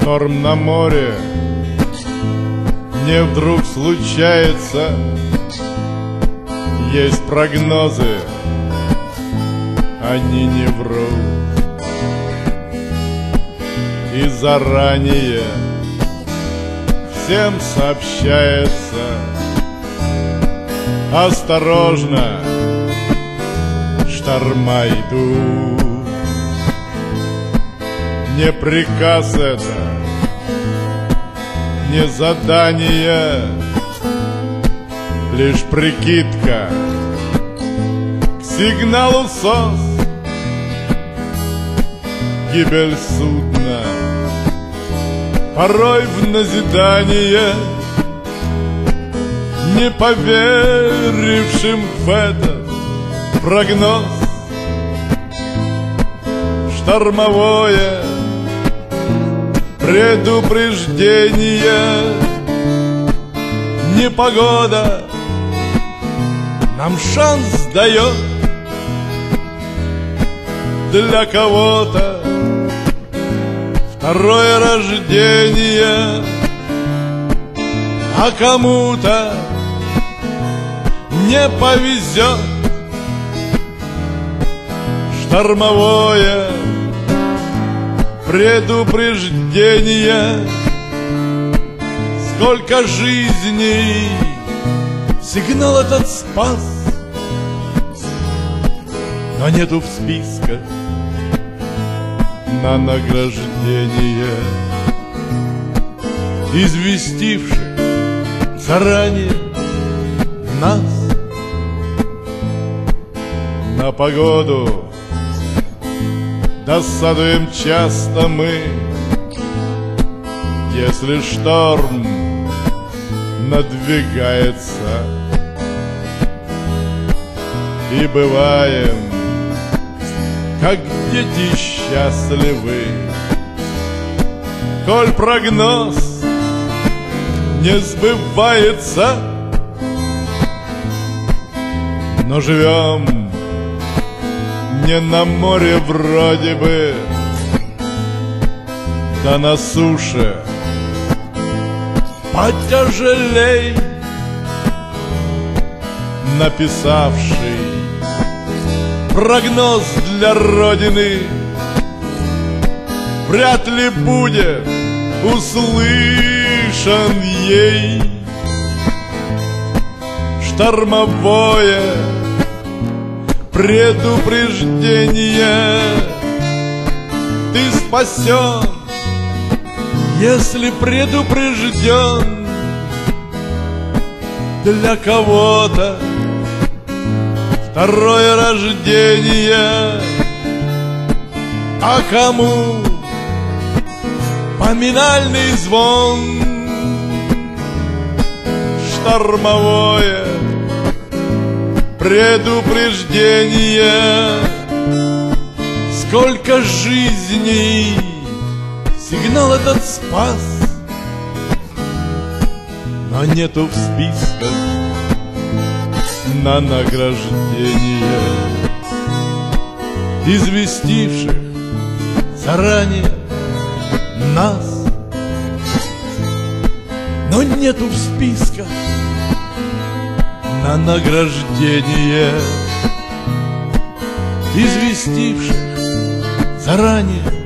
Шторм на море не вдруг случается. Есть прогнозы, они не врут. И заранее всем сообщается: осторожно, шторма идут. Не приказ это, не задание, лишь прикидка к сигналу СОС. Гибель судна порой в назидание не поверившим в этот прогноз. Штормовое предупреждение, непогода нам шанс дает. Для кого-то второе рождение, а кому-то не повезет. Штормовое предупреждение, сколько жизней сигнал этот спас. Но нету в списках на награждение известивших заранее нас. На погоду досадуем часто мы, если шторм надвигается, и бываем, как дети, счастливы, коль прогноз не сбывается. Но живем не на море вроде бы, да на суше потяжелей. Написавший прогноз для Родины вряд ли будет услышан ей. Штормовое предупреждение: ты спасен, если предупрежден. Для кого-то второе рождение, а кому поминальный звон. Штормовое предупреждение, сколько жизней сигнал этот спас. Но нету в списках на награждение известивших заранее нас. Но нету в списках на награждение известивших заранее